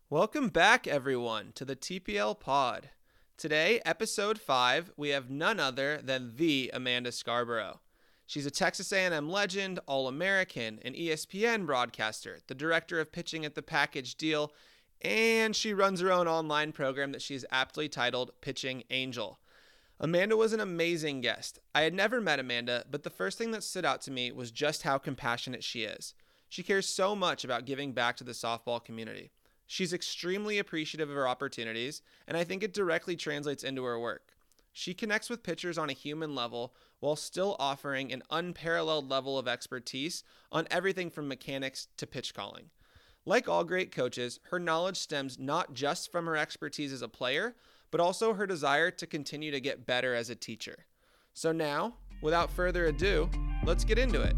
Welcome back, everyone, to the TPL Pod. Today, episode 5, we have none other than the Amanda Scarborough. She's a Texas A&M legend, All-American, an ESPN broadcaster, the director of pitching at the Package Deal, and she runs her own online program that she's aptly titled Pitching Angel. Amanda was an amazing guest. I had never met Amanda, but the first thing that stood out to me was just how compassionate she is. She cares so much about giving back to the softball community. She's extremely appreciative of her opportunities, and I think it directly translates into her work. She connects with pitchers on a human level while still offering an unparalleled level of expertise on everything from mechanics to pitch calling. Like all great coaches, her knowledge stems not just from her expertise as a player, but also her desire to continue to get better as a teacher. So now, without further ado, let's get into it.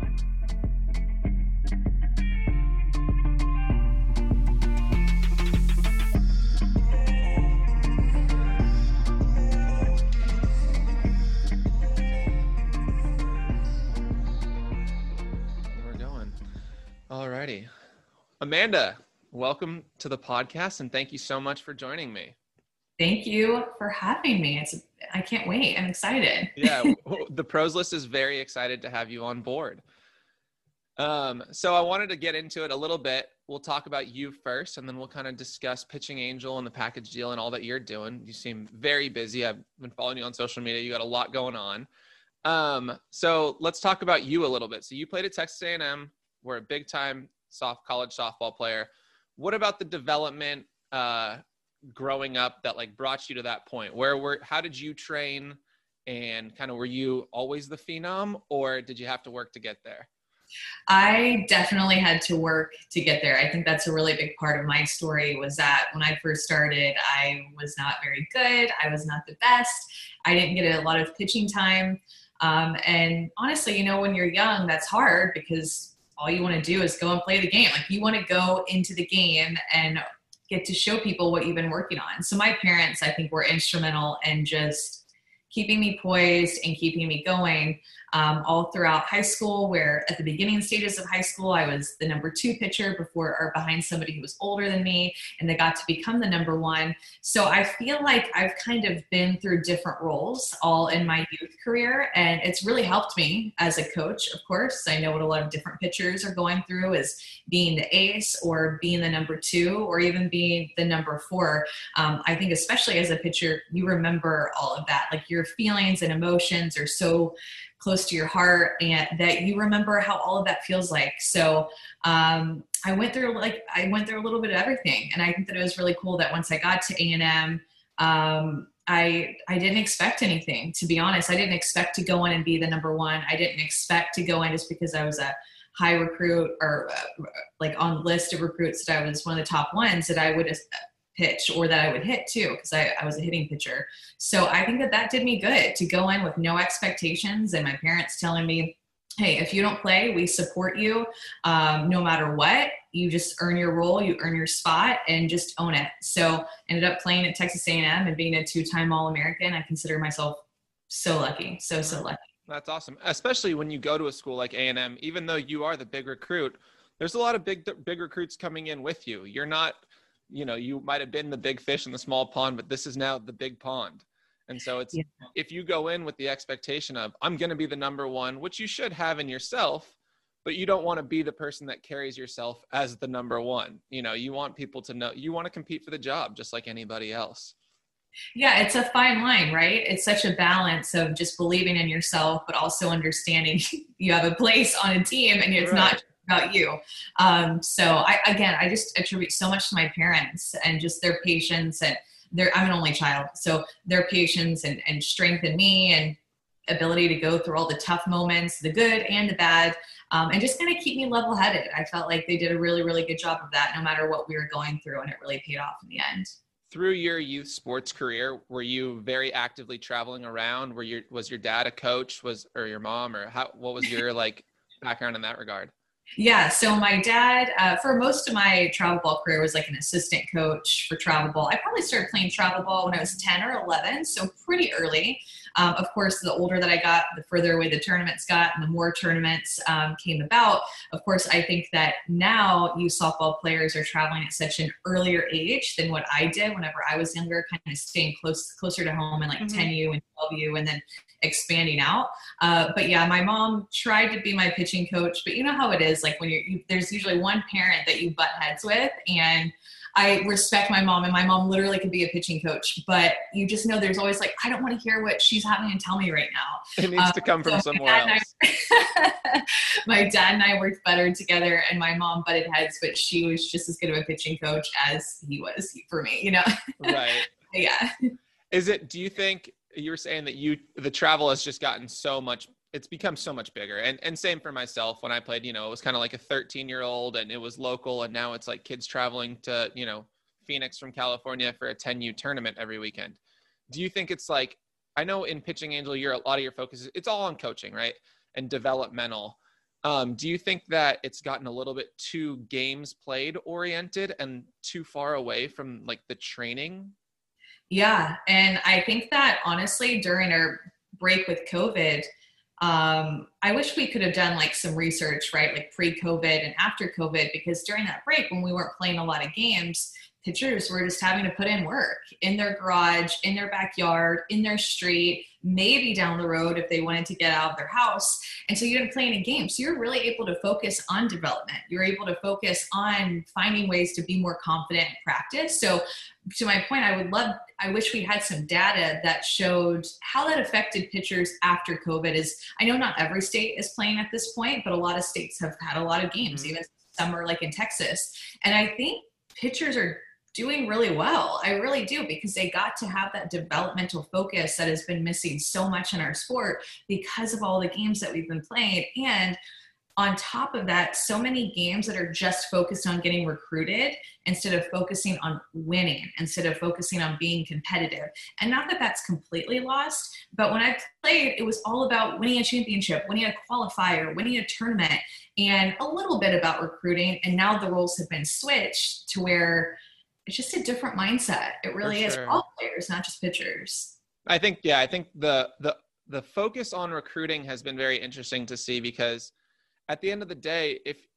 Alrighty. Amanda, welcome to the podcast, and thank you so much for joining me. Thank you for having me. I can't wait. I'm excited. Yeah, the pros list is very excited to have you on board. So I wanted to get into it a little bit. We'll talk about you first, and then we'll kind of discuss Pitching Angel and the Package Deal and all that you're doing. You seem very busy. I've been following you on social media. You got a lot going on. So let's talk about you a little bit. So you played at Texas A&M. We're a big-time college softball player. What about the development growing up that brought you to that point? How did you train, and kind of were you always the phenom, or did you have to work to get there? I definitely had to work to get there. I think that's a really big part of my story, was that when I first started, I was not very good. I was not the best. I didn't get a lot of pitching time. And honestly, when you're young, that's hard because all you want to do is go and play the game. You want to go into the game and get to show people what you've been working on. So my parents, I think, were instrumental in just keeping me poised and keeping me going all throughout high school, where at the beginning stages of high school, I was the number 2 pitcher behind somebody who was older than me, and they got to become the number 1. So I feel like I've kind of been through different roles all in my youth career, and it's really helped me as a coach, of course. I know what a lot of different pitchers are going through, is being the ace or being the number 2 or even being the number 4. I think especially as a pitcher, you remember all of that. Your feelings and emotions are so close to your heart, and that you remember how all of that feels like. So I went through a little bit of everything, and I think that it was really cool that once I got to A&M, I didn't expect anything, to be honest. I didn't expect to go in and be the number 1. I didn't expect to go in just because I was a high recruit or on the list of recruits that I was one of the top ones, that I would pitch or that I would hit too, because I was a hitting pitcher. So I think that did me good to go in with no expectations, and my parents telling me, hey, if you don't play, we support you no matter what. You just earn your role, you earn your spot, and just own it. So ended up playing at Texas A&M and being a 2-time All-American. I consider myself so lucky, so lucky. That's awesome, especially when you go to a school like A&M. Even though you are the big recruit, there's a lot of big recruits coming in with you. You're not, you might have been the big fish in the small pond, but this is now the big pond. And so if you go in with the expectation of, I'm going to be the number 1, which you should have in yourself, but you don't want to be the person that carries yourself as the number 1. You want people to know, you want to compete for the job just like anybody else. Yeah, it's a fine line, right? It's such a balance of just believing in yourself, but also understanding you have a place on a team, and it's not about you. So I just attribute so much to my parents and just their patience, and I'm an only child. So their patience and strength in me, and ability to go through all the tough moments, the good and the bad, and just kind of keep me level-headed. I felt like they did a really, really good job of that, no matter what we were going through, and it really paid off in the end. Through your youth sports career, were you very actively traveling around? Was your dad a coach, or your mom, or what was your background in that regard? Yeah, so my dad, for most of my travel ball career, was an assistant coach for travel ball. I probably started playing travel ball when I was 10 or 11, so pretty early. Of course, the older that I got, the further away the tournaments got and the more tournaments came about. Of course, I think that now youth softball players are traveling at such an earlier age than what I did whenever I was younger, kind of staying closer to home and like 10U and 12U and then expanding out. But yeah, my mom tried to be my pitching coach, but you know how it is, like when there's usually one parent that you butt heads with, and I respect my mom, and my mom literally could be a pitching coach, but you just know there's always like, I don't want to hear what she's having to tell me right now. It needs to come from somewhere else. My dad and I worked better together, and my mom butted heads, but she was just as good of a pitching coach as he was for me, you know? Right. Yeah. Do you think you were saying that the travel has just gotten so much, it's become so much bigger, and same for myself. When I played, it was kind of like a 13-year-old and it was local, and now it's like kids traveling to, Phoenix from California for a 10U tournament every weekend. Do you think it's like, I know in Pitching Angel, a lot of your focus it's all on coaching, right? And developmental. Do you think that it's gotten a little bit too games played oriented and too far away from like the training? Yeah. And I think that honestly, during our break with COVID, I wish we could have done like some research, right? Like pre-COVID and after COVID, because during that break, when we weren't playing a lot of games, pitchers were just having to put in work in their garage, in their backyard, in their street, maybe down the road if they wanted to get out of their house. And so you didn't play any games. So you're really able to focus on development. You're able to focus on finding ways to be more confident in practice. So to my point, I wish we had some data that showed how that affected pitchers after COVID. I know not every state is playing at this point, but a lot of states have had a lot of games, even summer like in Texas. And I think pitchers are doing really well. I really do, because they got to have that developmental focus that has been missing so much in our sport because of all the games that we've been playing. And on top of that, so many games that are just focused on getting recruited instead of focusing on winning, instead of focusing on being competitive. And not that that's completely lost, but when I played, it was all about winning a championship, winning a qualifier, winning a tournament, and a little bit about recruiting. And now the roles have been switched to where it's just a different mindset. It really is for all players, not just pitchers. I think the focus on recruiting has been very interesting to see, because at the end of the day,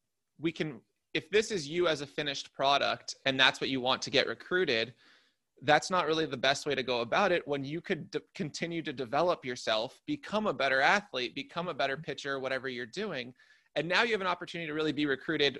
if this is you as a finished product and that's what you want to get recruited, that's not really the best way to go about it, when you could continue to develop yourself, become a better athlete, become a better pitcher, whatever you're doing. And now you have an opportunity to really be recruited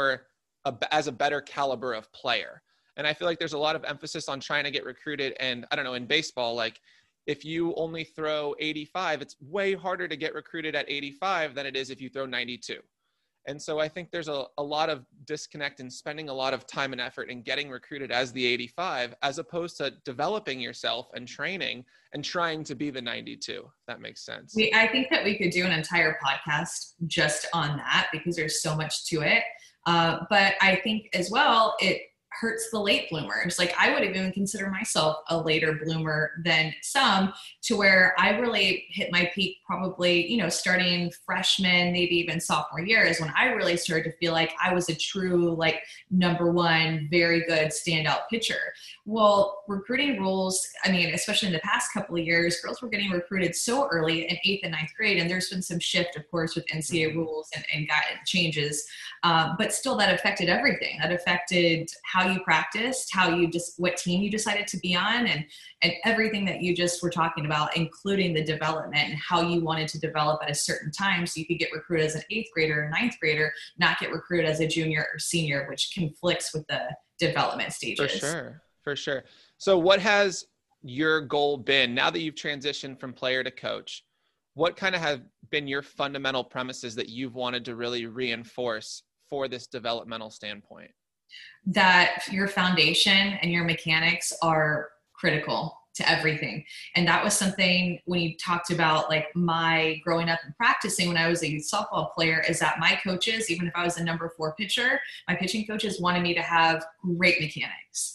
as a better caliber of player. And I feel like there's a lot of emphasis on trying to get recruited. And I don't know, in baseball, like if you only throw 85, it's way harder to get recruited at 85 than it is if you throw 92. And so I think there's a lot of disconnect in spending a lot of time and effort in getting recruited as the 85, as opposed to developing yourself and training and trying to be the 92, if that makes sense. I think that we could do an entire podcast just on that, because there's so much to it. But I think as well, it hurts the late bloomers. Like I would even consider myself a later bloomer than some, to where I really hit my peak probably, starting freshman, maybe even sophomore year is when I really started to feel like I was a true, like number one, very good standout pitcher. Well, recruiting rules, especially in the past couple of years, girls were getting recruited so early in 8th and 9th grade. And there's been some shift, of course, with NCAA rules and guidance changes. But still that affected everything. That affected how you practiced, what team you decided to be on, and everything that you just were talking about, including the development and how you wanted to develop at a certain time. So you could get recruited as an 8th grader or 9th grader, not get recruited as a junior or senior, which conflicts with the development stages. For sure. So what has your goal been now that you've transitioned from player to coach? What kind of have been your fundamental premises that you've wanted to really reinforce for this developmental standpoint? That your foundation and your mechanics are critical to everything. And that was something when you talked about like my growing up and practicing when I was a youth softball player, is that my coaches, even if I was a number 4 pitcher, my pitching coaches wanted me to have great mechanics,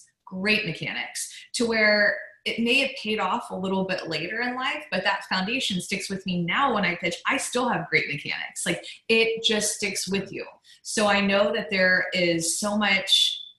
to where it may have paid off a little bit later in life, but that foundation sticks with me now. When I pitch, I still have great mechanics. Like it just sticks with you. So I know that there is so much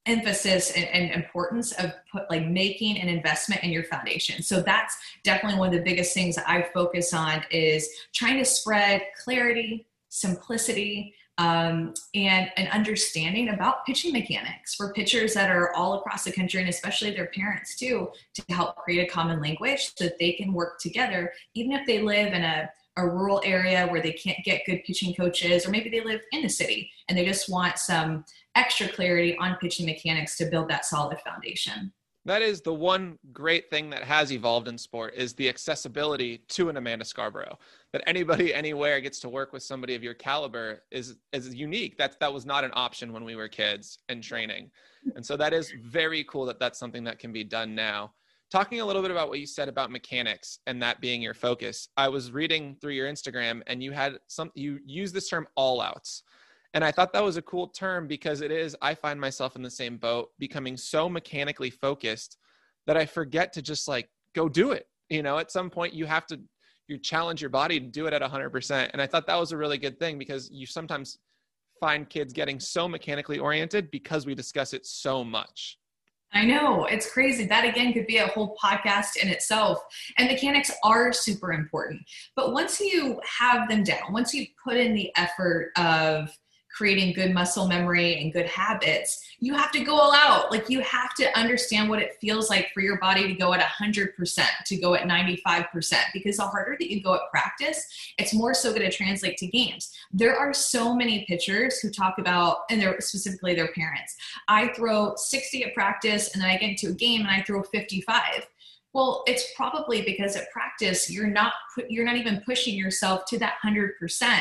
emphasis and importance of making an investment in your foundation. So that's definitely one of the biggest things that I focus on, is trying to spread clarity, simplicity, and an understanding about pitching mechanics for pitchers that are all across the country, and especially their parents too, to help create a common language so that they can work together, even if they live in a rural area where they can't get good pitching coaches, or maybe they live in the city and they just want some extra clarity on pitching mechanics to build that solid foundation. That is the one great thing that has evolved in sport, is the accessibility to an Amanda Scarborough. That anybody anywhere gets to work with somebody of your caliber is unique. That was not an option when we were kids and training. And so that is very cool that that's something that can be done now. Talking a little bit about what you said about mechanics and that being your focus, I was reading through your Instagram and you used this term all outs. And I thought that was a cool term, because I find myself in the same boat, becoming so mechanically focused that I forget to just go do it. At some point you challenge your body to do it at 100%. And I thought that was a really good thing, because you sometimes find kids getting so mechanically oriented because we discuss it so much. I know, it's crazy. That again could be a whole podcast in itself. And mechanics are super important. But once you have them down, once you put in the effort of creating good muscle memory and good habits, you have to go all out. You have to understand what it feels like for your body to go at 100%, to go at 95%, because the harder that you go at practice, it's more so going to translate to games. There are so many pitchers who talk about, and they're specifically their parents, I throw 60 at practice and then I get into a game and I throw 55. Well, it's probably because at practice, you're not even pushing yourself to that 100%.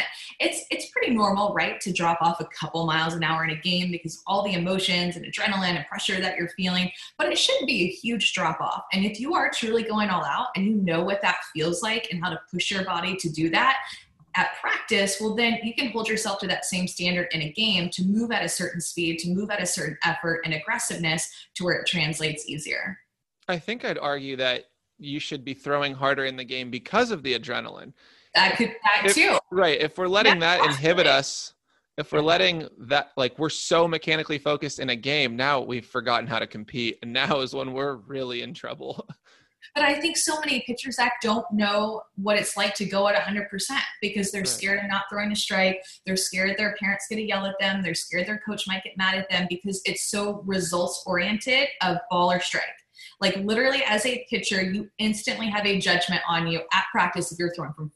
It's pretty normal, right, to drop off a couple miles an hour in a game because all the emotions and adrenaline and pressure that you're feeling, but it shouldn't be a huge drop off. And if you are truly going all out and you know what that feels like and how to push your body to do that at practice, well, then you can hold yourself to that same standard in a game, to move at a certain speed, to move at a certain effort and aggressiveness, to where it translates easier. I think I'd argue that you should be throwing harder in the game because of the adrenaline. That too. Right. If we're letting that inhibit us, if we're letting that, we're so mechanically focused in a game, now we've forgotten how to compete. And now is when we're really in trouble. But I think so many pitchers, Zach, don't know what it's like to go at 100% because they're scared of not throwing a strike. They're scared their parents going to yell at them. They're scared their coach might get mad at them because it's so results oriented of ball or strike. Literally as a pitcher, you instantly have a judgment on you at practice. If you're throwing from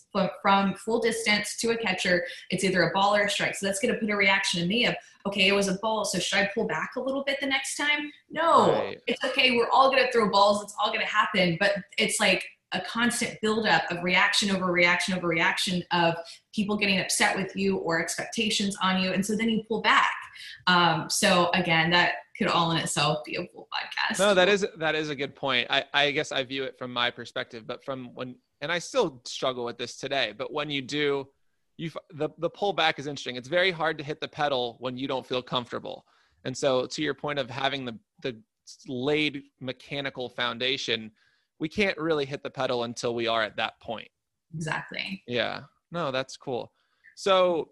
full distance to a catcher, it's either a ball or a strike. So that's going to put a reaction in me of, okay, it was a ball, so should I pull back a little bit the next time? No, right. It's okay. We're all going to throw balls. It's all going to happen. But it's like a constant buildup of reaction over reaction over reaction of people getting upset with you or expectations on you. And so then you pull back. So again, that could all in itself be a full podcast. No, that is a good point. I guess I view it from my perspective, but and I still struggle with this today, but when you do, the pullback is interesting. It's very hard to hit the pedal when you don't feel comfortable. And so to your point of having the laid mechanical foundation, we can't really hit the pedal until we are at that point. Exactly. Yeah. No, that's cool. So,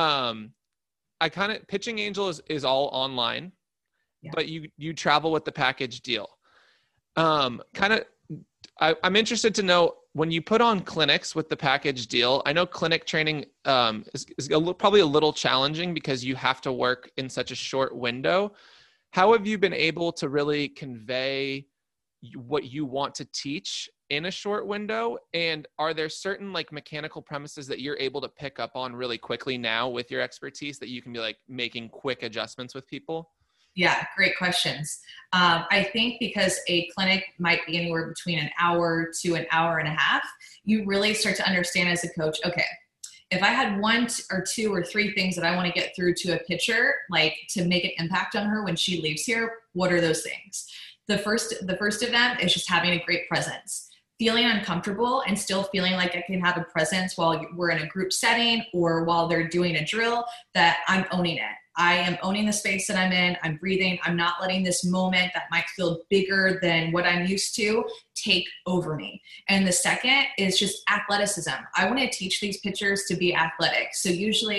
Pitching Angel is all online, yeah. But you travel with the package deal. I'm interested to know, when you put on clinics with the package deal, I know clinic training is probably a little challenging because you have to work in such a short window. How have you been able to really convey what you want to teach in a short window? And are there certain mechanical premises that you're able to pick up on really quickly now with your expertise that you can be making quick adjustments with people? Yeah, great questions. I think because a clinic might be anywhere between an hour to an hour and a half, you really start to understand as a coach, okay, if I had one or two or three things that I want to get through to a pitcher, to make an impact on her when she leaves here, what are those things? The first of them is just having a great presence. Feeling uncomfortable and still feeling like I can have a presence while we're in a group setting or while they're doing a drill, that I'm owning it. I am owning the space that I'm in. I'm breathing. I'm not letting this moment that might feel bigger than what I'm used to take over me. And the second is just athleticism. I want to teach these pitchers to be athletic. So usually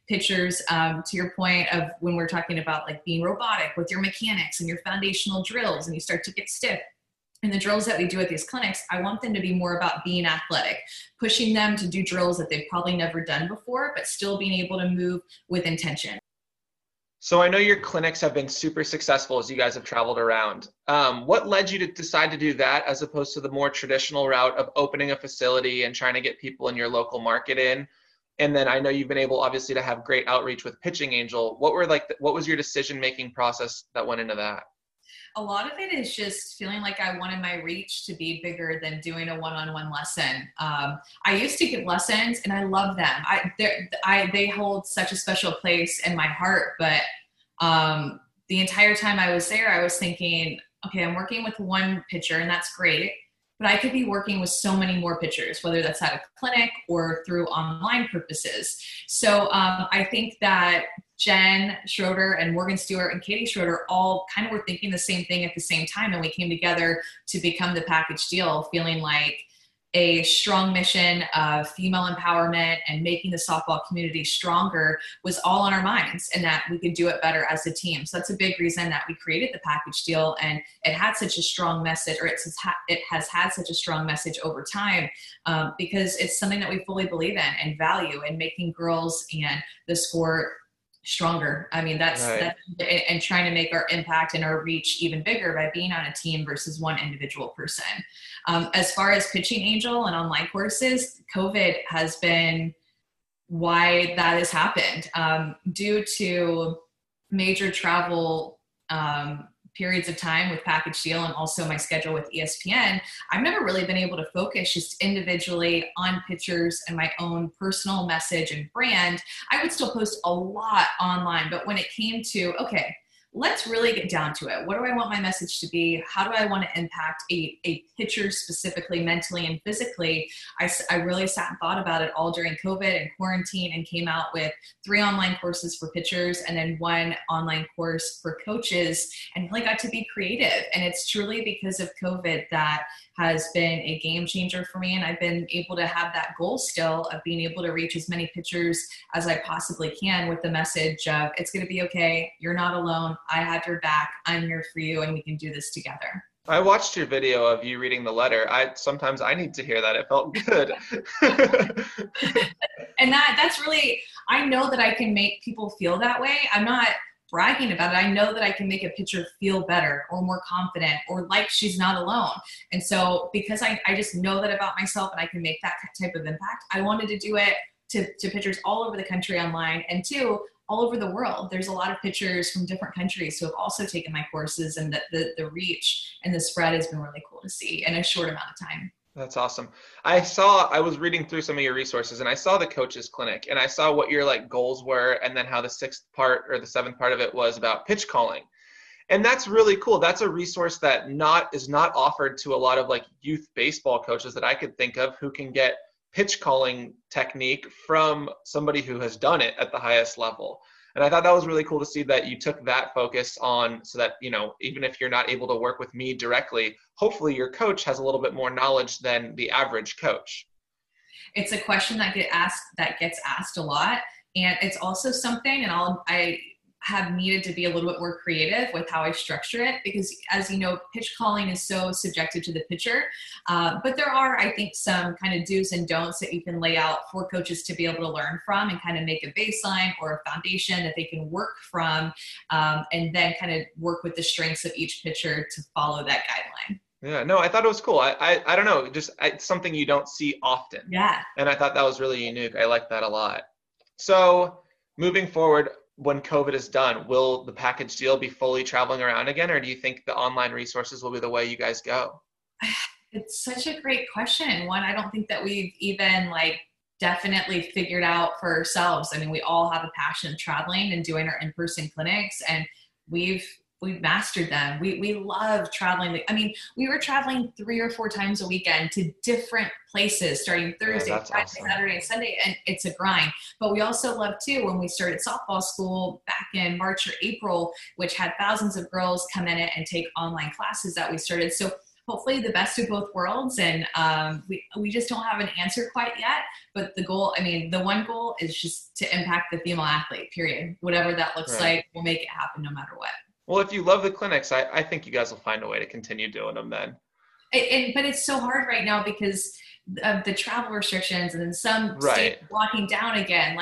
pitchers, to your point of when we're talking about like being robotic with your mechanics and your foundational drills and you start to get stiff. And the drills that we do at these clinics, I want them to be more about being athletic, pushing them to do drills that they've probably never done before, but still being able to move with intention. So I know your clinics have been super successful as you guys have traveled around. What led you to decide to do that as opposed to the more traditional route of opening a facility and trying to get people in your local market in? And then I know you've been able, obviously, to have great outreach with Pitching Angel. What was your decision-making process that went into that? A lot of it is just feeling like I wanted my reach to be bigger than doing a one-on-one lesson. I used to give lessons and I love them. They hold such a special place in my heart, but the entire time I was there, I was thinking, okay, I'm working with one pitcher and that's great, but I could be working with so many more pitchers, whether that's at a clinic or through online purposes. So I think that Jen Schroeder and Morgan Stewart and Katie Schroeder all kind of were thinking the same thing at the same time. And we came together to become the package deal, feeling like a strong mission of female empowerment and making the softball community stronger was all on our minds, and that we could do it better as a team. So that's a big reason that we created the package deal, and it had such a strong message, or it has had such a strong message over time, because it's something that we fully believe in and value, in making girls and the sport stronger. I mean, that's and trying to make our impact and our reach even bigger by being on a team versus one individual person. As far as Pitching Angel and online courses, COVID has been why that has happened. Due to major travel periods of time with package deal and also my schedule with ESPN, I've never really been able to focus just individually on pitchers and my own personal message and brand. I would still post a lot online, but when it came to, okay, let's really get down to it. What do I want my message to be? How do I want to impact a pitcher specifically, mentally and physically? I really sat and thought about it all during COVID and quarantine, and came out with 3 online courses for pitchers and then 1 online course for coaches, and really got to be creative. And it's truly because of COVID that has been a game changer for me. And I've been able to have that goal still of being able to reach as many pitchers as I possibly can with the message of, it's going to be okay. You're not alone. I have your back. I'm here for you, and we can do this together. I watched your video of you reading the letter. Sometimes I need to hear that. It felt good. And that's really, I know that I can make people feel that way. I'm not bragging about it. I know that I can make a pitcher feel better or more confident or like she's not alone. And so because I just know that about myself and I can make that type of impact, I wanted to do it to pitchers all over the country online, and 2, all over the world. There's a lot of pitchers from different countries who have also taken my courses, and the reach and the spread has been really cool to see in a short amount of time. That's awesome. I was reading through some of your resources, and I saw the coaches clinic, and I saw what your goals were, and then how the 6th part or the 7th part of it was about pitch calling. And that's really cool. That's a resource that is not offered to a lot of youth baseball coaches that I could think of, who can get pitch calling technique from somebody who has done it at the highest level. And I thought that was really cool to see that you took that focus on, so that, even if you're not able to work with me directly, hopefully your coach has a little bit more knowledge than the average coach. It's a question that gets asked a lot. And it's also something, and I have needed to be a little bit more creative with how I structure it, because as you know, pitch calling is so subjective to the pitcher. But there are, I think, some kind of do's and don'ts that you can lay out for coaches to be able to learn from and kind of make a baseline or a foundation that they can work from, and then kind of work with the strengths of each pitcher to follow that guideline. Yeah, no, I thought it was cool. I don't know, it's something you don't see often. Yeah. And I thought that was really unique. I like that a lot. So moving forward, when COVID is done, will the package deal be fully traveling around again, or do you think the online resources will be the way you guys go? It's such a great question. One, I don't think that we've even definitely figured out for ourselves. I mean, we all have a passion of traveling and doing our in-person clinics, and we've mastered them. We love traveling. I mean, we were traveling 3 or 4 times a weekend to different places, starting Thursday, Friday, awesome. Saturday, and Sunday, and it's a grind. But we also love too, when we started softball school back in March or April, which had thousands of girls come in it and take online classes that we started. So hopefully the best of both worlds. And we just don't have an answer quite yet. But the goal, I mean, the one goal is just to impact the female athlete, period. Whatever that looks Right. like, we'll make it happen no matter what. Well, if you love the clinics, I think you guys will find a way to continue doing them then. But it's so hard right now because of the travel restrictions and then some Right. states locking down again.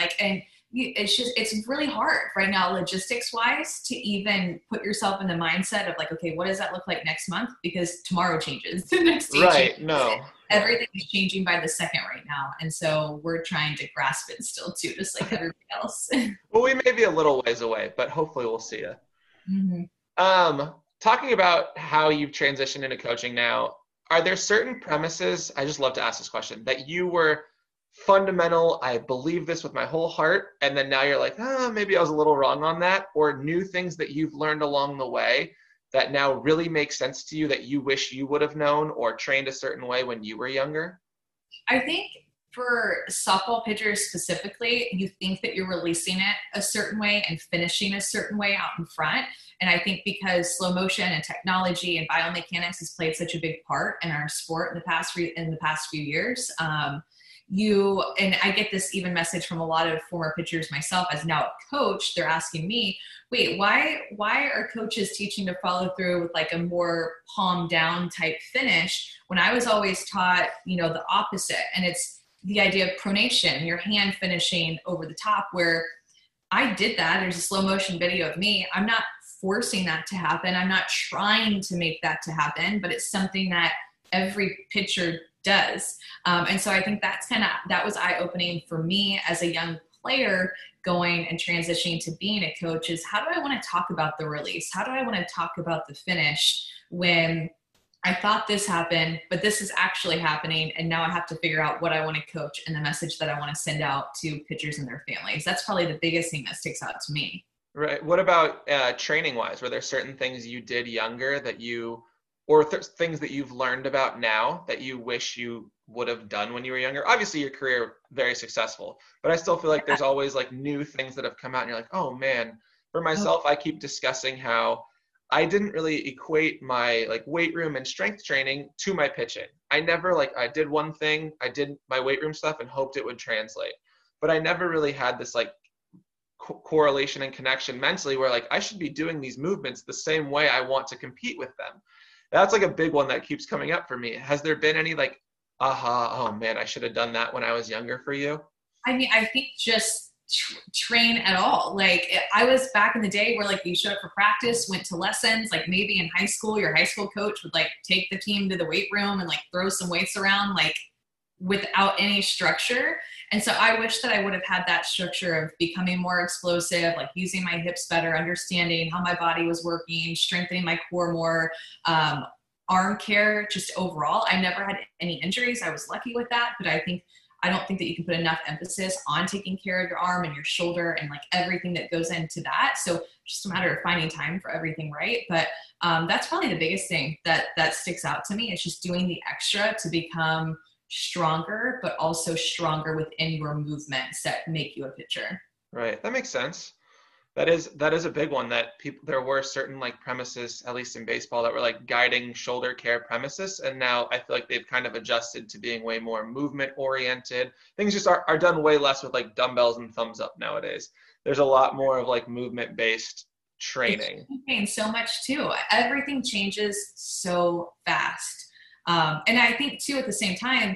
It's really hard right now, logistics wise, to even put yourself in the mindset of like, okay, what does that look like next month? Because tomorrow changes, the next day Right. changes. No. Everything is changing by the second right now, and so we're trying to grasp it still too, just like everybody else. Well, we may be a little ways away, but hopefully we'll see you. Mm-hmm. Talking about how you've transitioned into coaching now, are there certain premises, I just love to ask this question, that you were fundamental, I believe this with my whole heart, and then now you're like, maybe I was a little wrong on that, or new things that you've learned along the way that now really make sense to you that you wish you would have known or trained a certain way when you were younger? I think for softball pitchers specifically, you think that you're releasing it a certain way and finishing a certain way out in front. And I think because slow motion and technology and biomechanics has played such a big part in our sport in the past few years, and I get this even message from a lot of former pitchers myself as now a coach. They're asking me, wait, why are coaches teaching to follow through with like a more palm down type finish when I was always taught, the opposite? And it's the idea of pronation, your hand finishing over the top, where I did that. There's a slow motion video of me. I'm not forcing that to happen. I'm not trying to make that to happen, but it's something that every pitcher does. And so I think that was eye-opening for me as a young player going and transitioning to being a coach is how do I want to talk about the release? How do I want to talk about the finish when I thought this happened, but this is actually happening. And now I have to figure out what I want to coach and the message that I want to send out to pitchers and their families. That's probably the biggest thing that sticks out to me. Right. What about training wise? Were there certain things you did younger that or things that you've learned about now that you wish you would have done when you were younger? Obviously your career very successful, but I still feel like there's always like new things that have come out and you're like, oh man. For myself, I keep discussing how I didn't really equate my like weight room and strength training to my pitching. I never I did one thing, I did my weight room stuff and hoped it would translate. But I never really had this like correlation and connection mentally where like I should be doing these movements the same way I want to compete with them. That's like a big one that keeps coming up for me. Has there been any like, oh man, I should have done that when I was younger for you? I mean, I think just train at all. Like I was back in the day where like you showed up for practice, went to lessons, like maybe in high school, your high school coach would like take the team to the weight room and like throw some weights around like without any structure. And so I wish that I would have had that structure of becoming more explosive, like using my hips better, understanding how my body was working, strengthening my core more, arm care, just overall. I never had any injuries. I was lucky with that, but I don't think that you can put enough emphasis on taking care of your arm and your shoulder and like everything that goes into that. So just a matter of finding time for everything, right? But that's probably the biggest thing that sticks out to me. It's just doing the extra to become stronger, but also stronger within your movements that make you a pitcher. Right. That makes sense. That is a big one that there were certain like premises, at least in baseball, that were like guiding shoulder care premises. And now I feel like they've kind of adjusted to being way more movement oriented. Things just are done way less with like dumbbells and thumbs up nowadays. There's a lot more of like movement based training. And so much too. Everything changes so fast. And I think too, at the same time,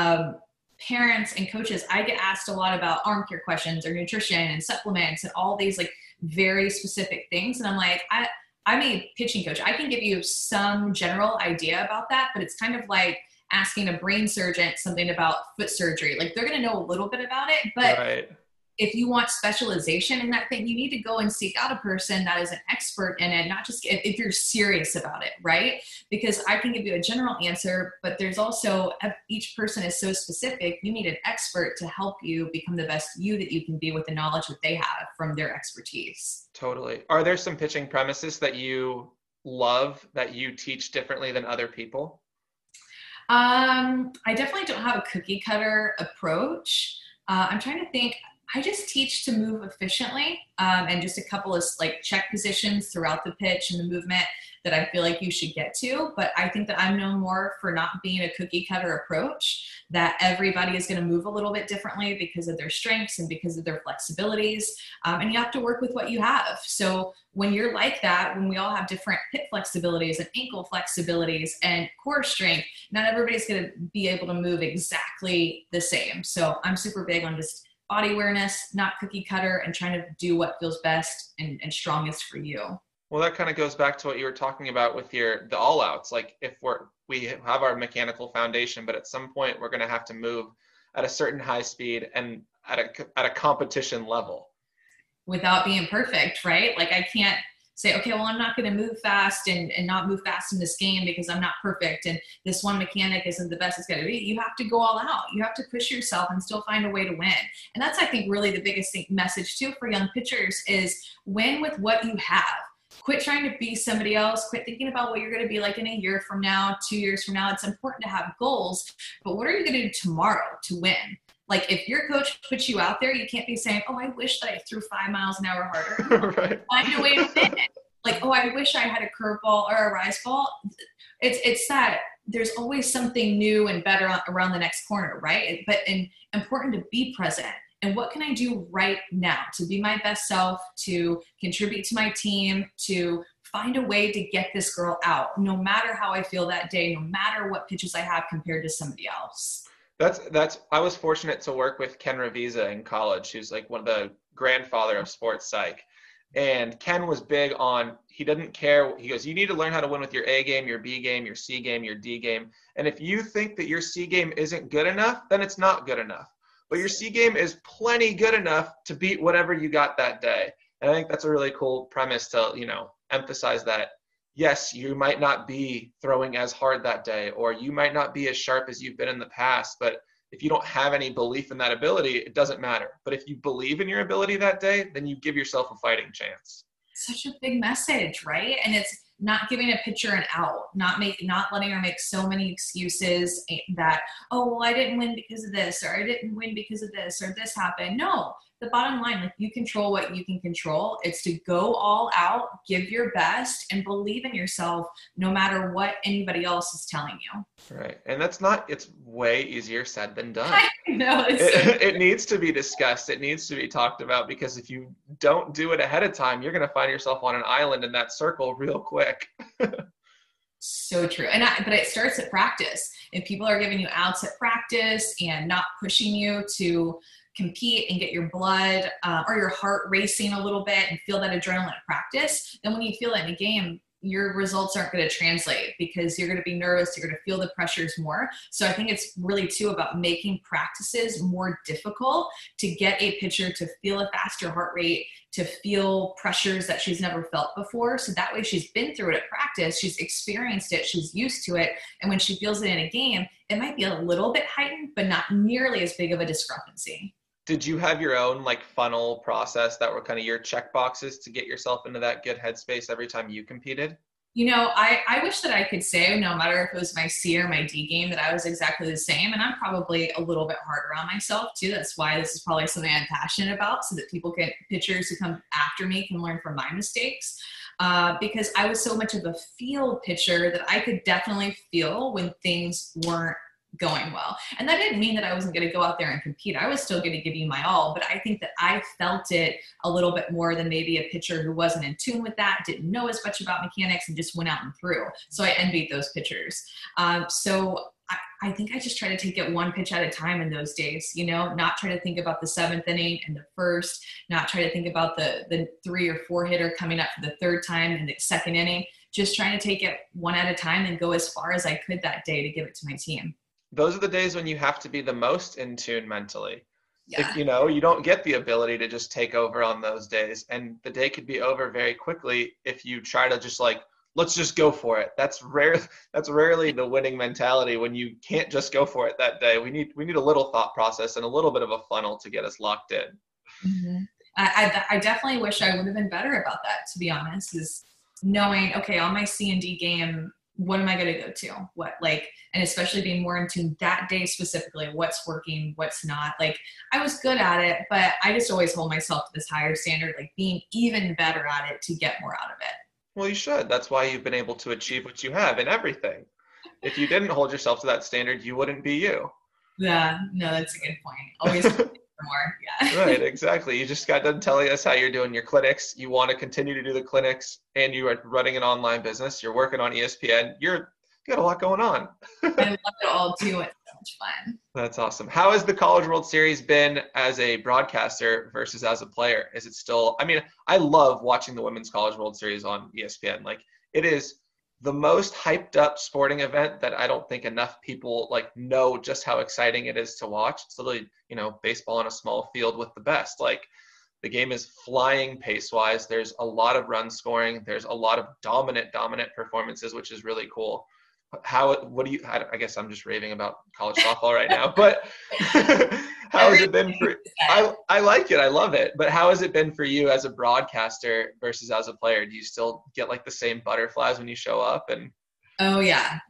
parents and coaches, I get asked a lot about arm care questions or nutrition and supplements and all these like very specific things. And I'm like, I'm a pitching coach. I can give you some general idea about that, but it's kind of like asking a brain surgeon something about foot surgery. Like they're going to know a little bit about it, but right. If you want specialization in that thing, you need to go and seek out a person that is an expert in it, not just if you're serious about it, right? Because I can give you a general answer, but there's also, each person is so specific, you need an expert to help you become the best you that you can be with the knowledge that they have from their expertise. Totally. Are there some pitching premises that you love that you teach differently than other people? I definitely don't have a cookie cutter approach. I'm trying to think. I just teach to move efficiently, and just a couple of like check positions throughout the pitch and the movement that I feel like you should get to. But I think that I'm known more for not being a cookie cutter approach, that everybody is going to move a little bit differently because of their strengths and because of their flexibilities. And you have to work with what you have. So when you're like that, when we all have different hip flexibilities and ankle flexibilities and core strength, not everybody's going to be able to move exactly the same. So I'm super big on just body awareness, not cookie cutter, and trying to do what feels best and strongest for you. Well, that kind of goes back to what you were talking about with the all outs. Like if we have our mechanical foundation, but at some point we're going to have to move at a certain high speed and at a competition level. Without being perfect, right? Like I can't say, okay, well, I'm not going to move fast and not move fast in this game because I'm not perfect. And this one mechanic isn't the best it's going to be. You have to go all out. You have to push yourself and still find a way to win. And that's, I think, really the biggest message too for young pitchers is win with what you have. Quit trying to be somebody else. Quit thinking about what you're going to be like in a year from now, 2 years from now. It's important to have goals, but what are you going to do tomorrow to win? Like if your coach puts you out there, you can't be saying, oh, I wish that I threw 5 miles an hour harder. Right. Find a way to win it. Like, oh, I wish I had a curveball or a rise ball. It's that there's always something new and better around the next corner, right? But important to be present. And what can I do right now to be my best self, to contribute to my team, to find a way to get this girl out, no matter how I feel that day, no matter what pitches I have compared to somebody else. I was fortunate to work with Ken Ravizza in college, who's like one of the grandfather of sports psych. And Ken was big on, he didn't care. He goes, you need to learn how to win with your A game, your B game, your C game, your D game. And if you think that your C game isn't good enough, then it's not good enough. But your C game is plenty good enough to beat whatever you got that day. And I think that's a really cool premise to, emphasize that, yes, you might not be throwing as hard that day, or you might not be as sharp as you've been in the past, but if you don't have any belief in that ability, it doesn't matter. But if you believe in your ability that day, then you give yourself a fighting chance. Such a big message, right? And it's not giving a pitcher an out, not letting her make so many excuses that, oh, well, I didn't win because of this, or I didn't win because of this, or this happened. No, the bottom line, like you control what you can control. It's to go all out, give your best, and believe in yourself no matter what anybody else is telling you. Right. And it's way easier said than done. I know. It needs to be discussed. It needs to be talked about, because if you don't do it ahead of time, you're going to find yourself on an island in that circle real quick. So true. But it starts at practice. If people are giving you outs at practice and not pushing you to compete and get your blood or your heart racing a little bit and feel that adrenaline at practice, then when you feel it in a game, your results aren't going to translate because you're going to be nervous. You're going to feel the pressures more. So I think it's really too about making practices more difficult to get a pitcher to feel a faster heart rate, to feel pressures that she's never felt before. So that way she's been through it at practice. She's experienced it. She's used to it. And when she feels it in a game, it might be a little bit heightened, but not nearly as big of a discrepancy. Did you have your own funnel process that were kind of your check boxes to get yourself into that good headspace every time you competed? I wish that I could say, no matter if it was my C or my D game, that I was exactly the same. And I'm probably a little bit harder on myself too. That's why this is probably something I'm passionate about, so that pitchers who come after me can learn from my mistakes. Because I was so much of a field pitcher that I could definitely feel when things weren't going well. And that didn't mean that I wasn't going to go out there and compete. I was still going to give you my all, but I think that I felt it a little bit more than maybe a pitcher who wasn't in tune with that, didn't know as much about mechanics, and just went out and threw. So I envied those pitchers. So I think I just try to take it one pitch at a time in those days, not try to think about the seventh inning and the first, not try to think about the 3 or 4 hitter coming up for the third time in the second inning, just trying to take it one at a time and go as far as I could that day to give it to my team. Those are the days when you have to be the most in tune mentally. Yeah. If, you don't get the ability to just take over on those days, and the day could be over very quickly if you try to just let's just go for it. That's rarely the winning mentality when you can't just go for it that day. We need a little thought process and a little bit of a funnel to get us locked in. Mm-hmm. I definitely wish I would have been better about that, to be honest, is knowing, okay, on my C and D game, what am I going to go to? What, like, and especially being more into that day specifically, what's working, what's not. Like, I was good at it, but I just always hold myself to this higher standard, like being even better at it to get more out of it. Well, you should. That's why you've been able to achieve what you have in everything. If you didn't hold yourself to that standard, you wouldn't be you. Yeah, no, that's a good point. Always more. Yeah. Right, exactly. You just got done telling us how you're doing your clinics. You want to continue to do the clinics, and you are running an online business. You're working on ESPN. You got a lot going on. I love it all too. It's so much fun. That's awesome. How has the College World Series been as a broadcaster versus as a player? Is it still, I mean, I love watching the Women's College World Series on ESPN. Like, it is the most hyped up sporting event that I don't think enough people like know just how exciting it is to watch. It's literally, baseball on a small field with the best. Like, the game is flying pace wise. There's a lot of run scoring. There's a lot of dominant performances, which is really cool. I guess I'm just raving about college softball right now, but how has it been for, I like it. I love it. But how has it been for you as a broadcaster versus as a player? Do you still get like the same butterflies when you show up? And oh yeah,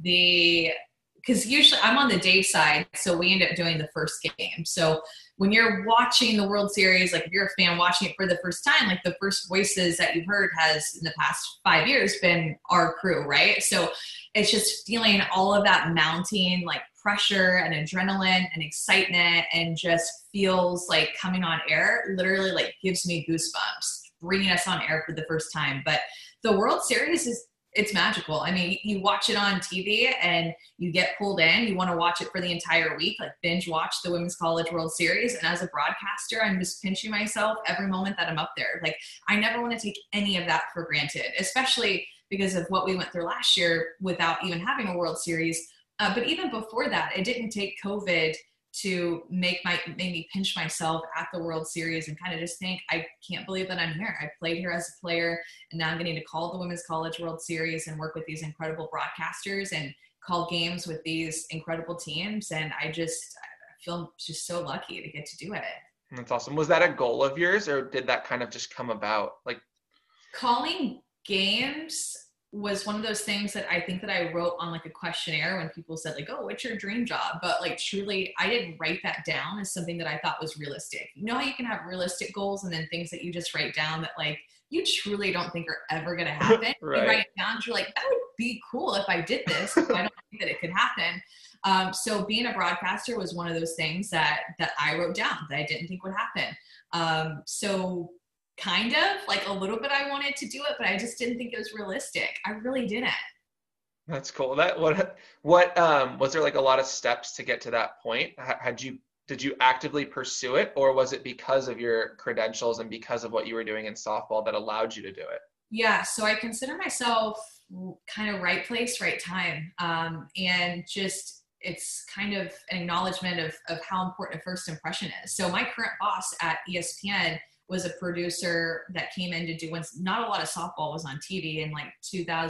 because usually I'm on the day side, so we end up doing the first game. So when you're watching the World Series, like if you're a fan watching it for the first time, like the first voices that you've heard has in the past 5 years been our crew, right? So it's just feeling all of that mounting like pressure and adrenaline and excitement, and just feels like coming on air literally like gives me goosebumps bringing us on air for the first time. But the World Series it's magical. I mean, you watch it on TV and you get pulled in. You want to watch it for the entire week, like binge watch the Women's College World Series. And as a broadcaster, I'm just pinching myself every moment that I'm up there. Like, I never want to take any of that for granted, especially because of what we went through last year without even having a World Series. But even before that, it didn't take COVID to make me pinch myself at the World Series and kind of just think, I can't believe that I'm here. I played here as a player, and now I'm getting to call the Women's College World Series and work with these incredible broadcasters and call games with these incredible teams. And I feel just so lucky to get to do it. That's awesome. Was that a goal of yours, or did that kind of just come about? Like, calling games was one of those things that I think that I wrote on like a questionnaire when people said like, oh, what's your dream job? But like, truly, I didn't write that down as something that I thought was realistic. You know how you can have realistic goals and then things that you just write down that like you truly don't think are ever going to happen. Right. You write it down, you're like, that would be cool if I did this. But I don't think that it could happen. So being a broadcaster was one of those things that I wrote down that I didn't think would happen. So kind of like a little bit I wanted to do it, but I just didn't think it was realistic. I really didn't. That's cool. What was there like a lot of steps to get to that point? Did you actively pursue it, or was it because of your credentials and because of what you were doing in softball that allowed you to do it? Yeah. So I consider myself kind of right place, right time. And just, it's kind of an acknowledgement of how important a first impression is. So my current boss at ESPN was a producer that came in to do when not a lot of softball was on TV in like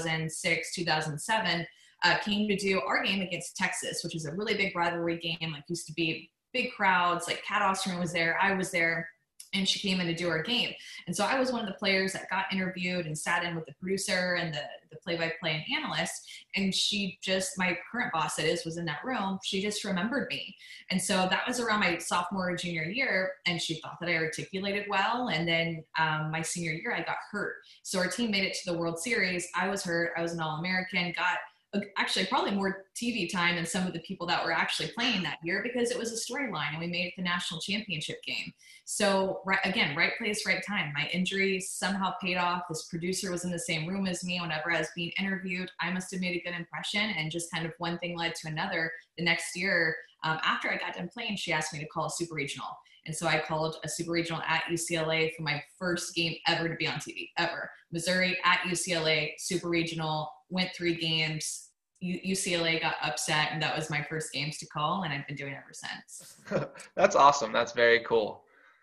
2006, 2007, came to do our game against Texas, which is a really big rivalry game. Like, used to be big crowds, like Kat Osterman was there, I was there, and she came in to do our game. And so I was one of the players that got interviewed and sat in with the producer and the play-by-play and analyst. And she just, my current boss that is, was in that room. She just remembered me. And so that was around my sophomore or junior year. And she thought that I articulated well. And then my senior year, I got hurt. So our team made it to the World Series. I was hurt. I was an All-American, got actually probably more TV time than some of the people that were actually playing that year, because it was a storyline and we made it the national championship game. So right place, right time. My injury somehow paid off. This producer was in the same room as me whenever I was being interviewed. I must have made a good impression, and just kind of one thing led to another. The next year, after I got done playing, she asked me to call a super regional. And so I called a super regional at UCLA for my first game ever to be on TV, ever. Missouri at UCLA, super regional, went 3 games. UCLA got upset, and that was my first games to call, and I've been doing it ever since. That's awesome. That's very cool.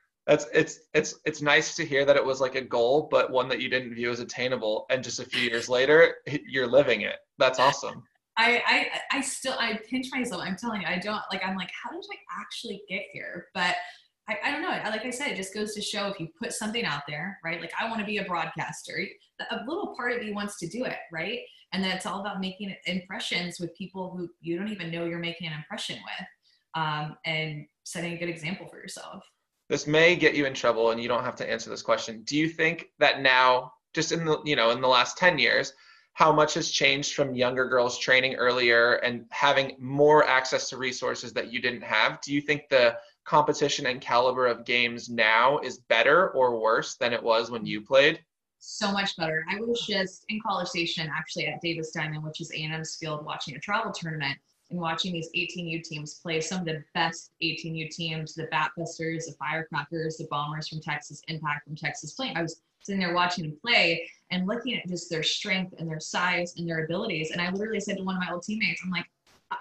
It's nice to hear that it was like a goal, but one that you didn't view as attainable, and just a few years later, you're living it. That's awesome. I pinch myself. I'm telling you, I don't like, I'm like, how did I actually get here? But I don't know. Like I said, it just goes to show if you put something out there, right? Like I want to be a broadcaster. A little part of you wants to do it, right? And then it's all about making impressions with people who you don't even know you're making an impression with, and setting a good example for yourself. This may get you in trouble, and you don't have to answer this question. Do you think that now, just in the in the last 10 years, how much has changed from younger girls training earlier and having more access to resources that you didn't have? Do you think the competition and caliber of games now is better or worse than it was when you played? So much better. I was just in College Station, actually at Davis Diamond, which is A&M's field, watching a travel tournament and watching these 18U teams play some of the best 18U teams, the Batbusters, the Firecrackers, the Bombers from Texas, Impact from Texas playing. I was sitting there watching them play and looking at just their strength and their size and their abilities. And I literally said to one of my old teammates, I'm like,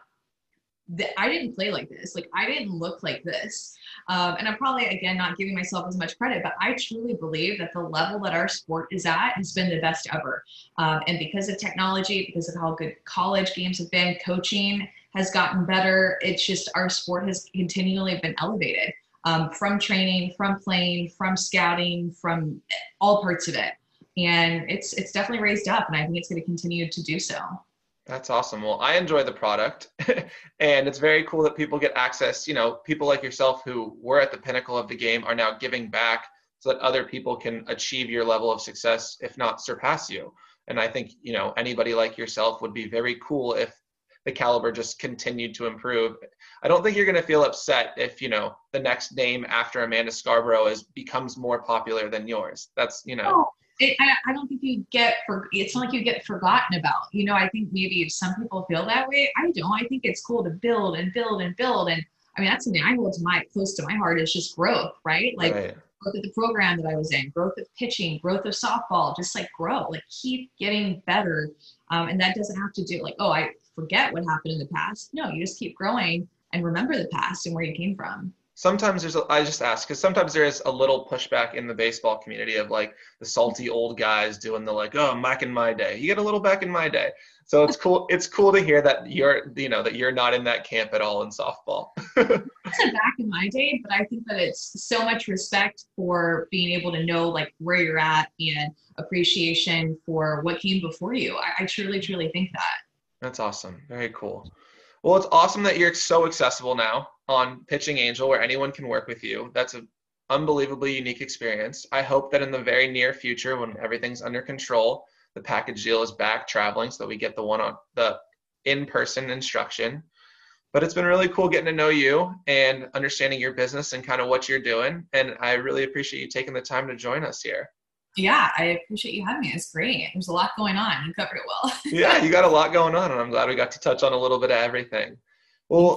I didn't play like this. Like, I didn't look like this. And I'm probably, again, not giving myself as much credit, but I truly believe that the level that our sport is at has been the best ever. And because of technology, because of how good college games have been, coaching has gotten better. It's just our sport has continually been elevated, from training, from playing, from scouting, from all parts of it. And it's definitely raised up, and I think it's going to continue to do so. That's awesome. Well, I enjoy the product and it's very cool that people get access. People like yourself who were at the pinnacle of the game are now giving back so that other people can achieve your level of success, if not surpass you. And I think, anybody like yourself would be very cool if the caliber just continued to improve. I don't think you're going to feel upset if, the next name after Amanda Scarborough becomes more popular than yours. That's. Oh. I don't think it's not like you get forgotten about. I think maybe some people feel that way. I don't. I think it's cool to build and build and build. And I mean, that's something I hold close to my heart, is just growth, right? Like right. Growth of the program that I was in, growth of pitching, growth of softball, just like grow, like keep getting better. And that doesn't have to do like, oh, I forget what happened in the past. No, you just keep growing and remember the past and where you came from. Sometimes I just ask because sometimes there is a little pushback in the baseball community of like the salty old guys doing the like, oh, back in my day. You get a little back in my day. So it's cool. It's cool to hear that you're not in that camp at all in softball. I wasn't back in my day, but I think that it's so much respect for being able to know like where you're at and appreciation for what came before you. I truly, truly think that. That's awesome. Very cool. Well, it's awesome that you're so accessible now on Pitching Angel, where anyone can work with you. That's an unbelievably unique experience. I hope that in the very near future, when everything's under control, the package deal is back traveling so that we get the in-person instruction. But it's been really cool getting to know you and understanding your business and kind of what you're doing. And I really appreciate you taking the time to join us here. Yeah, I appreciate you having me. It's great. There's a lot going on. You covered it well. Yeah, you got a lot going on, and I'm glad we got to touch on a little bit of everything. Well,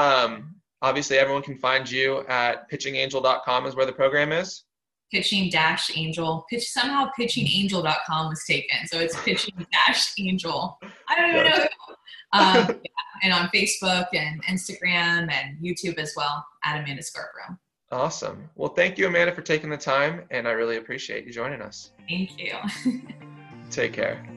obviously everyone can find you at pitchingangel.com is where the program is. Pitching-angel. Somehow pitchingangel.com was taken. So it's pitching-angel. I don't even know. Yeah. And on Facebook and Instagram and YouTube as well, at Amanda Scarborough. Awesome. Well, thank you, Amanda, for taking the time, and I really appreciate you joining us. Thank you. Take care.